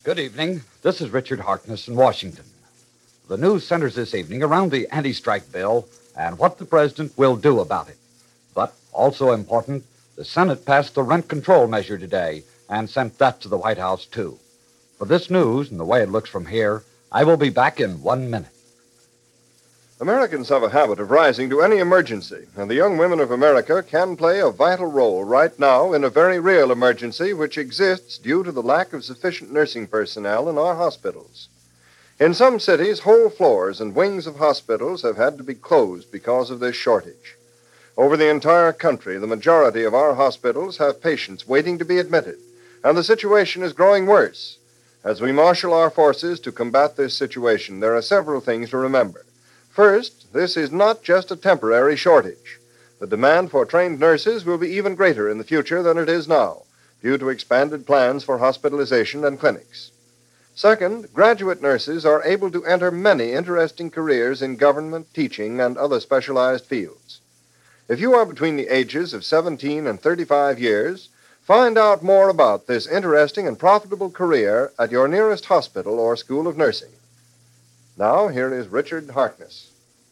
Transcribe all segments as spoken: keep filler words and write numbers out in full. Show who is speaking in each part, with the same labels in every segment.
Speaker 1: Good evening. This is Richard Harkness in Washington. The news centers this evening around the anti-strike bill and what the president will do about it. But also important, the Senate passed the rent control measure today and sent that to the White House, too. For this news and the way it looks from here, I will be back in one minute.
Speaker 2: Americans have a habit of rising to any emergency, and the young women of America can play a vital role right now in a very real emergency which exists due to the lack of sufficient nursing personnel in our hospitals. In some cities, whole floors and wings of hospitals have had to be closed because of this shortage. Over the entire country, the majority of our hospitals have patients waiting to be admitted, and the situation is growing worse. As we marshal our forces to combat this situation, there are several things to remember. First, this is not just a temporary shortage. The demand for trained nurses will be even greater in the future than it is now, due to expanded plans for hospitalization and clinics. Second, graduate nurses are able to enter many interesting careers in government, teaching, and other specialized fields. If you are between the ages of seventeen and thirty-five years, find out more about this interesting and profitable career at your nearest hospital or school of nursing. Now, here is Richard Harkness.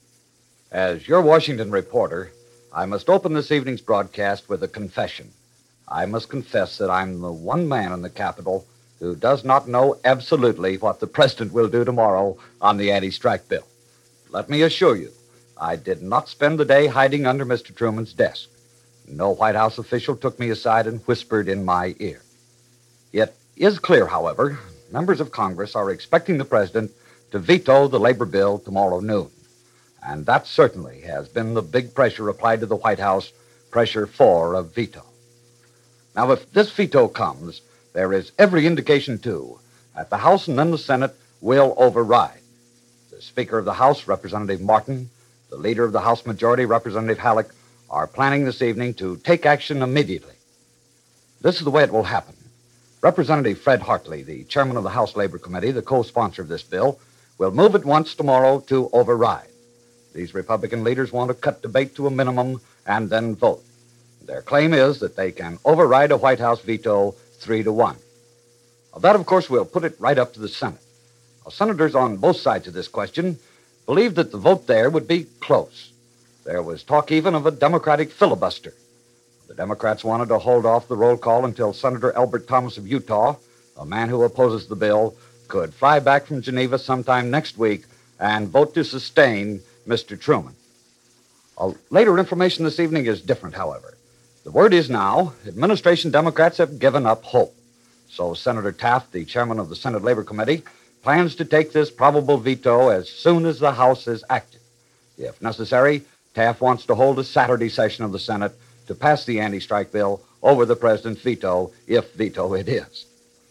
Speaker 1: As your Washington reporter, I must open this evening's broadcast with a confession. I must confess that I'm the one man in the Capitol who does not know absolutely what the president will do tomorrow on the anti-strike bill. Let me assure you, I did not spend the day hiding under Mister Truman's desk. No White House official took me aside and whispered in my ear. It is clear, however, members of Congress are expecting the president to veto the labor bill tomorrow noon. And that certainly has been the big pressure applied to the White House, pressure for a veto. Now, if this veto comes, there is every indication, too, that the House and then the Senate will override. The Speaker of the House, Representative Martin, the Leader of the House Majority, Representative Halleck, are planning this evening to take action immediately. This is the way it will happen. Representative Fred Hartley, the chairman of the House Labor Committee, the co-sponsor of this bill, will move at once tomorrow to override. These Republican leaders want to cut debate to a minimum and then vote. Their claim is that they can override a White House veto three to one. Well, that, of course, will put it right up to the Senate. Well, senators on both sides of this question believed that the vote there would be close. There was talk even of a Democratic filibuster. The Democrats wanted to hold off the roll call until Senator Elbert Thomas of Utah, a man who opposes the bill, could fly back from Geneva sometime next week and vote to sustain Mister Truman. Well, later information this evening is different, however. The word is now, administration Democrats have given up hope. So Senator Taft, the chairman of the Senate Labor Committee, plans to take this probable veto as soon as the House is active. If necessary, Taft wants to hold a Saturday session of the Senate to pass the anti-strike bill over the president's veto, if veto it is.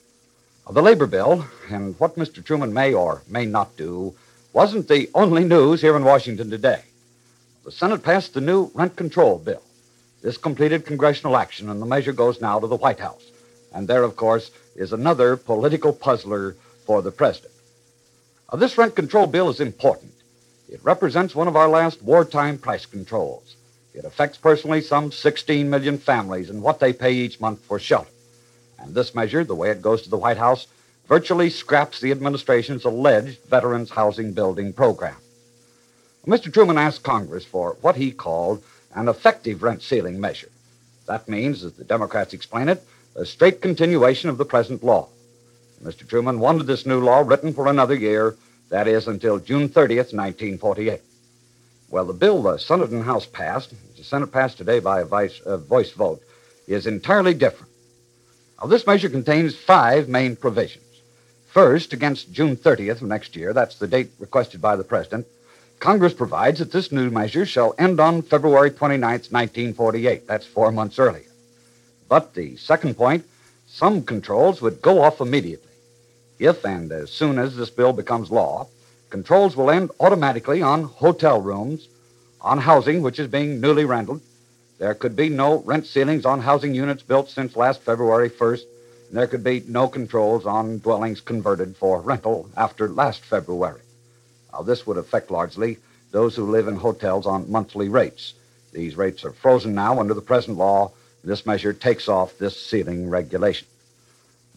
Speaker 1: The labor bill, and what Mister Truman may or may not do, wasn't the only news here in Washington today. The Senate passed the new rent control bill. This completed congressional action, and the measure goes now to the White House. And there, of course, is another political puzzler for the president. Now, this rent control bill is important. It represents one of our last wartime price controls. It affects personally some sixteen million families and what they pay each month for shelter. And this measure, the way it goes to the White House, virtually scraps the administration's alleged Veterans Housing Building Program. Mister Truman asked Congress for what he called an effective rent ceiling measure. That means, as the Democrats explain it, a straight continuation of the present law. Mister Truman wanted this new law written for another year, that is, until June thirtieth, nineteen forty-eight. Well, the bill the Senate and House passed, the Senate passed today by a vice, uh, voice vote, is entirely different. Now, this measure contains five main provisions. First, against June thirtieth of next year, that's the date requested by the president, Congress provides that this new measure shall end on February twenty-ninth, nineteen forty-eight. That's four months earlier. But the second point, some controls would go off immediately. If and as soon as this bill becomes law, controls will end automatically on hotel rooms, on housing which is being newly rented. There could be no rent ceilings on housing units built since last February first, and there could be no controls on dwellings converted for rental after last February. Now, this would affect largely those who live in hotels on monthly rates. These rates are frozen now under the present law. This measure takes off this ceiling regulation.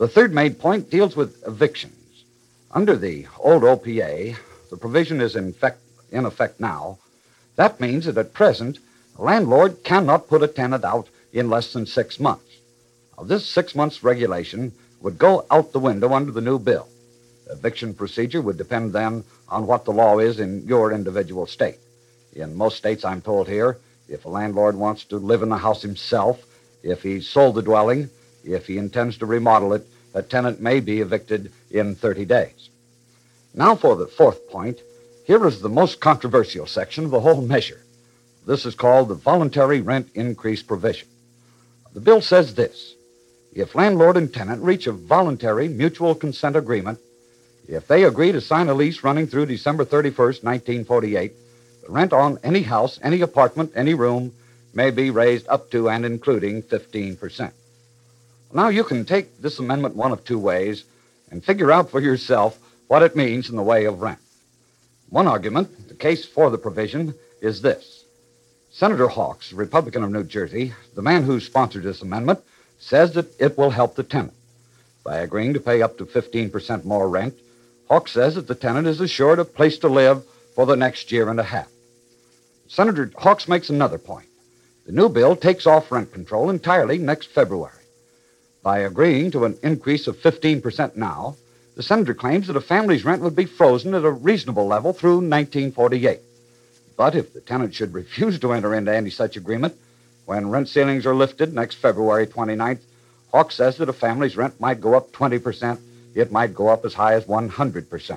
Speaker 1: The third main point deals with evictions. Under the old O P A, the provision is in effect, in effect now. That means that at present, a landlord cannot put a tenant out in less than six months. Now, this six months regulation would go out the window under the new bill. The eviction procedure would depend then on what the law is in your individual state. In most states, I'm told here, if a landlord wants to live in the house himself, if he's sold the dwelling, if he intends to remodel it, a tenant may be evicted in thirty days. Now for the fourth point. Here is the most controversial section of the whole measure. This is called the voluntary rent increase provision. The bill says this: if landlord and tenant reach a voluntary mutual consent agreement, if they agree to sign a lease running through December thirty-first, nineteen forty-eight, the rent on any house, any apartment, any room may be raised up to and including fifteen percent. Now you can take this amendment one of two ways and figure out for yourself what it means in the way of rent. One argument, the case for the provision, is this. Senator Hawks, Republican of New Jersey, the man who sponsored this amendment, says that it will help the tenant. By agreeing to pay up to fifteen percent more rent, Hawks says that the tenant is assured a place to live for the next year and a half. Senator Hawks makes another point. The new bill takes off rent control entirely next February. By agreeing to an increase of fifteen percent now, the senator claims that a family's rent would be frozen at a reasonable level through nineteen forty-eight. But if the tenant should refuse to enter into any such agreement, when rent ceilings are lifted next February twenty-ninth, Hawks says that a family's rent might go up twenty percent. It might go up as high as one hundred percent.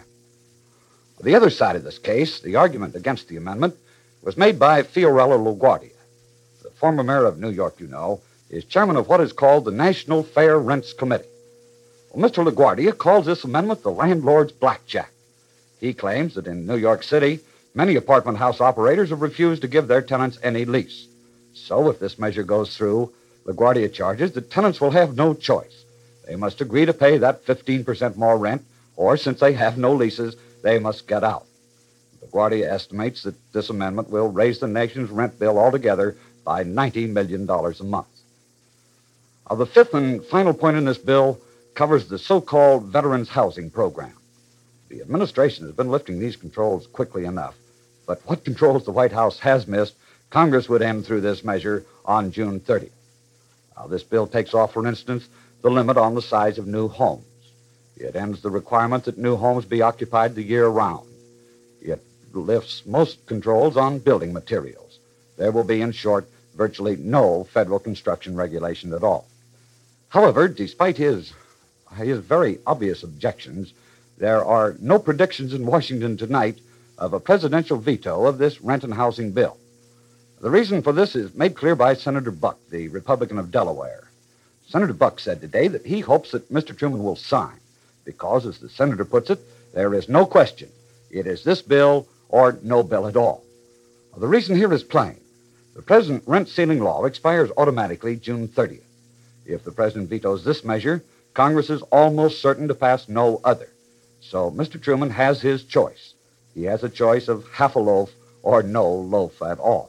Speaker 1: The other side of this case, the argument against the amendment, was made by Fiorello LaGuardia. The former mayor of New York, you know, is chairman of what is called the National Fair Rents Committee. Well, Mister LaGuardia calls this amendment the landlord's blackjack. He claims that in New York City, many apartment house operators have refused to give their tenants any lease. So if this measure goes through, LaGuardia charges that tenants will have no choice. They must agree to pay that fifteen percent more rent, or since they have no leases, they must get out. LaGuardia estimates that this amendment will raise the nation's rent bill altogether by ninety million dollars a month. Now, the fifth and final point in this bill covers the so-called Veterans Housing Program. The administration has been lifting these controls quickly enough, but what controls the White House has missed, Congress would end through this measure on June thirtieth. Now, this bill takes off, for instance, the limit on the size of new homes. It ends the requirement that new homes be occupied the year round. It lifts most controls on building materials. There will be, in short, virtually no federal construction regulation at all. However, despite his, his very obvious objections, there are no predictions in Washington tonight of a presidential veto of this rent and housing bill. The reason for this is made clear by Senator Buck, the Republican of Delaware. Senator Buck said today that he hopes that Mister Truman will sign because, as the senator puts it, there is no question. It is this bill or no bill at all. The reason here is plain. The present rent ceiling law expires automatically June thirtieth. If the president vetoes this measure, Congress is almost certain to pass no other. So Mister Truman has his choice. He has a choice of half a loaf or no loaf at all.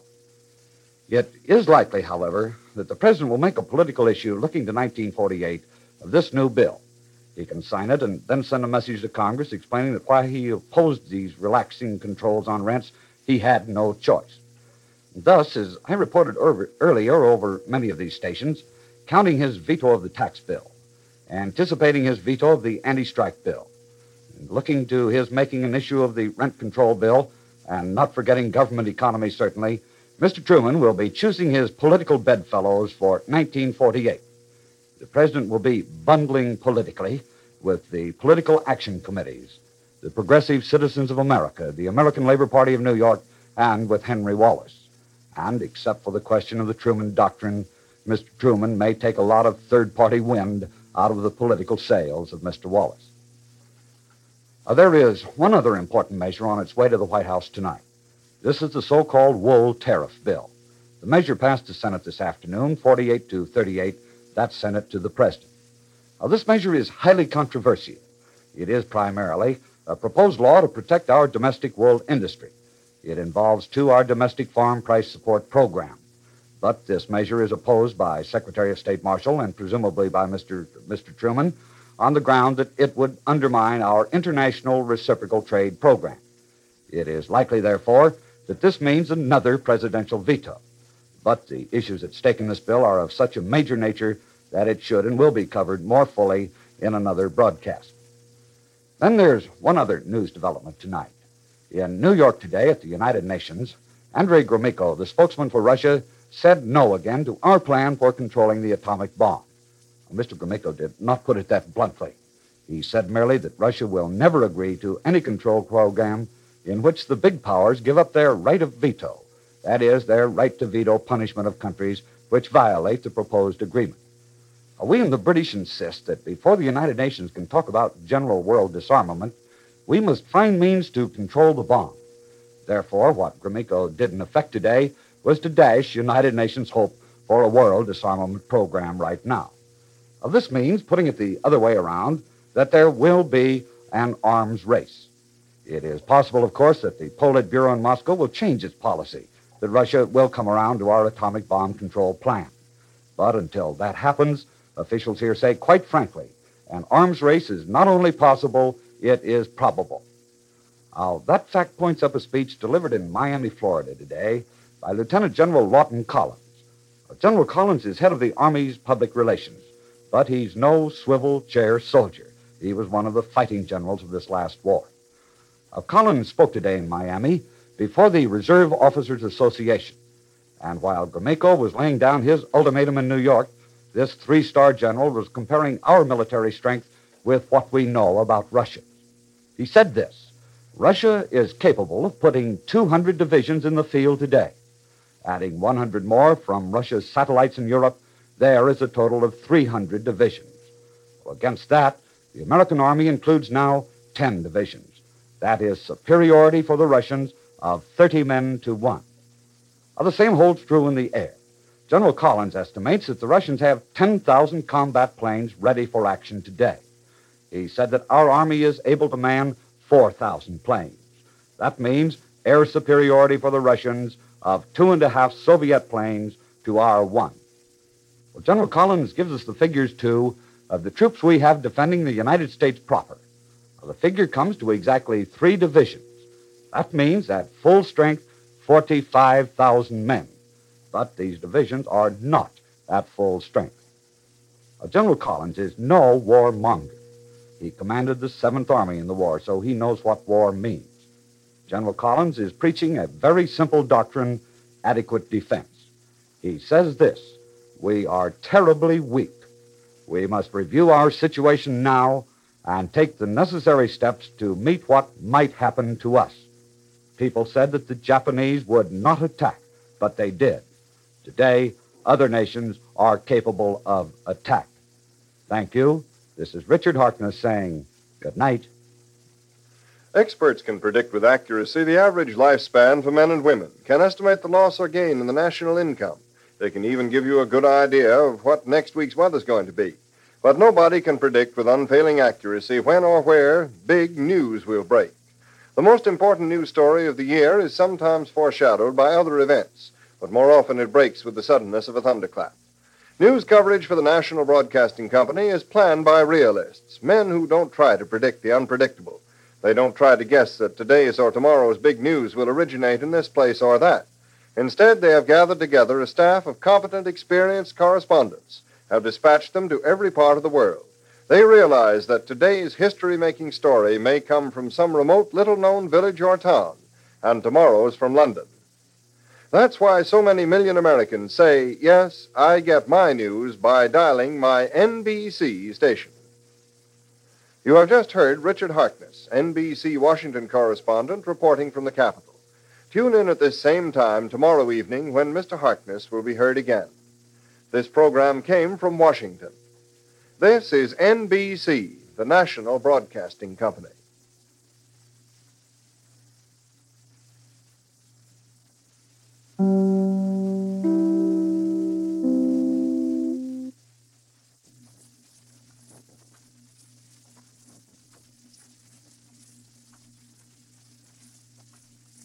Speaker 1: It is likely, however, that the president will make a political issue looking to nineteen forty-eight of this new bill. He can sign it and then send a message to Congress explaining that while he opposed these relaxing controls on rents, he had no choice. Thus, as I reported er- earlier over many of these stations, counting his veto of the tax bill, anticipating his veto of the anti-strike bill, and looking to his making an issue of the rent control bill, and not forgetting government economy, certainly, Mister Truman will be choosing his political bedfellows for nineteen forty-eight. The president will be bundling politically with the political action committees, the Progressive Citizens of America, the American Labor Party of New York, and with Henry Wallace. And except for the question of the Truman Doctrine, Mister Truman may take a lot of third-party wind out of the political sails of Mister Wallace. Now, there is one other important measure on its way to the White House tonight. This is the so-called wool tariff bill. The measure passed the Senate this afternoon, forty-eight to thirty-eight. That sent it to the president. Now, this measure is highly controversial. It is primarily a proposed law to protect our domestic wool industry. It involves, too, our domestic farm price support program. But this measure is opposed by Secretary of State Marshall and presumably by Mister Mister Truman on the ground that it would undermine our international reciprocal trade program. It is likely, therefore, that this means another presidential veto. But the issues at stake in this bill are of such a major nature that it should and will be covered more fully in another broadcast. Then there's one other news development tonight. In New York today at the United Nations, Andrei Gromyko, the spokesman for Russia, said no again to our plan for controlling the atomic bomb. Well, Mister Gromyko did not put it that bluntly. He said merely that Russia will never agree to any control program in which the big powers give up their right of veto, that is, their right to veto punishment of countries which violate the proposed agreement. We in the British insist that before the United Nations can talk about general world disarmament, we must find means to control the bomb. Therefore, what Gromyko did in effect today was to dash United Nations hope for a world disarmament program right now. Now, this means, putting it the other way around, that there will be an arms race. It is possible, of course, that the Politburo in Moscow will change its policy, that Russia will come around to our atomic bomb control plan. But until that happens, officials here say, quite frankly, an arms race is not only possible, it is probable. Now, that fact points up a speech delivered in Miami, Florida today by Lieutenant General Lawton Collins. General Collins is head of the Army's public relations, but he's no swivel chair soldier. He was one of the fighting generals of this last war. Now, Collins spoke today in Miami before the Reserve Officers Association. And while Gromyko was laying down his ultimatum in New York, this three-star general was comparing our military strength with what we know about Russia. He said this: Russia is capable of putting two hundred divisions in the field today. Adding one hundred more from Russia's satellites in Europe, there is a total of three hundred divisions. Well, against that, the American Army includes now ten divisions. That is superiority for the Russians of thirty men to one. Now, the same holds true in the air. General Collins estimates that the Russians have ten thousand combat planes ready for action today. He said that our Army is able to man four thousand planes. That means air superiority for the Russians of two and a half Soviet planes to our one. Well, General Collins gives us the figures, too, of the troops we have defending the United States proper. Well, the figure comes to exactly three divisions. That means at full strength, forty-five thousand men. But these divisions are not at full strength. Now, General Collins is no warmonger. He commanded the Seventh Army in the war, so he knows what war means. General Collins is preaching a very simple doctrine, adequate defense. He says this: we are terribly weak. We must review our situation now and take the necessary steps to meet what might happen to us. People said that the Japanese would not attack, but they did. Today, other nations are capable of attack. Thank you. This is Richard Harkness saying good night.
Speaker 2: Experts can predict with accuracy the average lifespan for men and women, can estimate the loss or gain in the national income. They can even give you a good idea of what next week's weather's going to be. But nobody can predict with unfailing accuracy when or where big news will break. The most important news story of the year is sometimes foreshadowed by other events, but more often it breaks with the suddenness of a thunderclap. News coverage for the National Broadcasting Company is planned by realists, men who don't try to predict the unpredictable. They don't try to guess that today's or tomorrow's big news will originate in this place or that. Instead, they have gathered together a staff of competent, experienced correspondents, have dispatched them to every part of the world. They realize that today's history-making story may come from some remote, little-known village or town, and tomorrow's from London. That's why so many million Americans say, yes, I get my news by dialing my N B C station. You have just heard Richard Harkness, N B C Washington correspondent, reporting from the Capitol. Tune in at this same time tomorrow evening when Mister Harkness will be heard again. This program came from Washington. This is N B C, the National Broadcasting Company.